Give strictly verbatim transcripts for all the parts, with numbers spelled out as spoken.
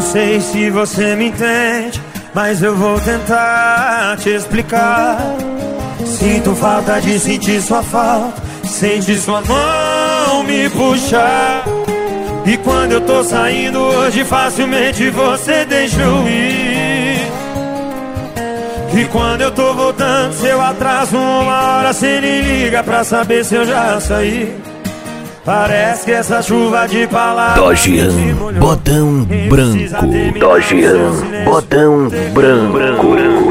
sei se você me entende, mas eu vou tentar te explicar. Sinto falta de sentir sua falta, sente sua mão me puxar. E quando eu tô saindo hoje, facilmente você deixa eu ir. E quando eu tô voltando, se eu atraso uma hora, cê nem liga pra saber se eu já saí. Parece que essa chuva de palavras Dojian, botão branco. Dojian, botão branco.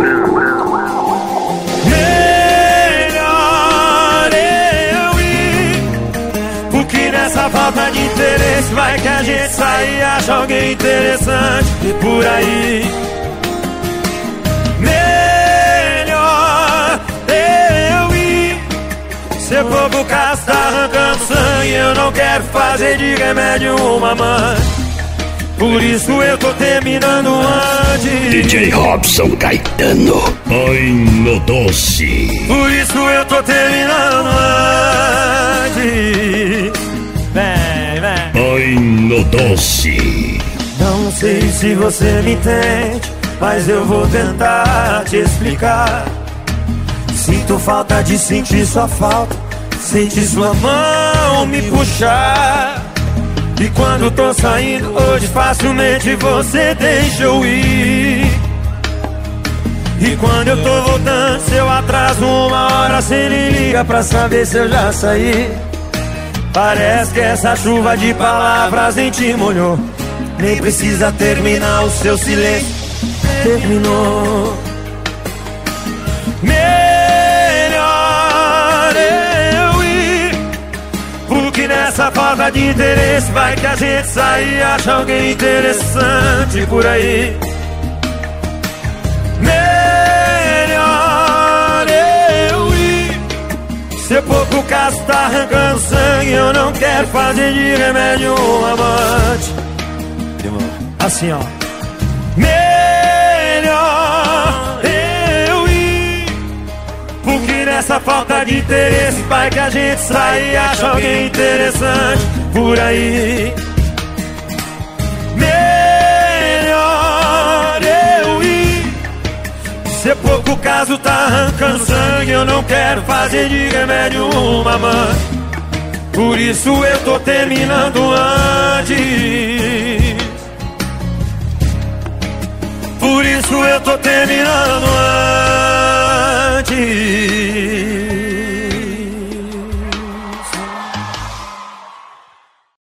Melhor eu ir, porque nessa falta de interesse vai que a gente sai e acha alguém interessante por aí. Melhor eu ir, seu povo caso tá arrancando sangue, eu não quero fazer de remédio uma mãe. Por isso eu tô terminando antes. D J Robson Caetano, ai no doce. Por isso eu tô terminando antes. Vem, vem. Ai no doce. Não sei se você me entende, mas eu vou tentar te explicar. Sinto falta de sentir sua falta, sente sua mão me puxar. E quando tô saindo hoje, facilmente você deixa eu ir. E quando eu tô voltando, se eu atraso uma hora, cê nem liga pra saber se eu já saí. Parece que essa chuva de palavras nem te molhou, nem precisa terminar o seu silêncio. Terminou. Melhor eu ir, porque nessa falta de interesse vai que a gente sai e acha alguém interessante por aí. Melhor eu ir, seu pouco caso tá arrancando sangue, eu não quero fazer de remédio um amante. Assim ó. Melhor eu ir, porque nessa falta de interesse vai que a gente sai e acha alguém interessante por aí. Melhor eu ir, se pouco caso tá arrancando sangue, eu não quero fazer de remédio uma mãe. Por isso eu tô terminando antes. Por isso eu tô terminando antes.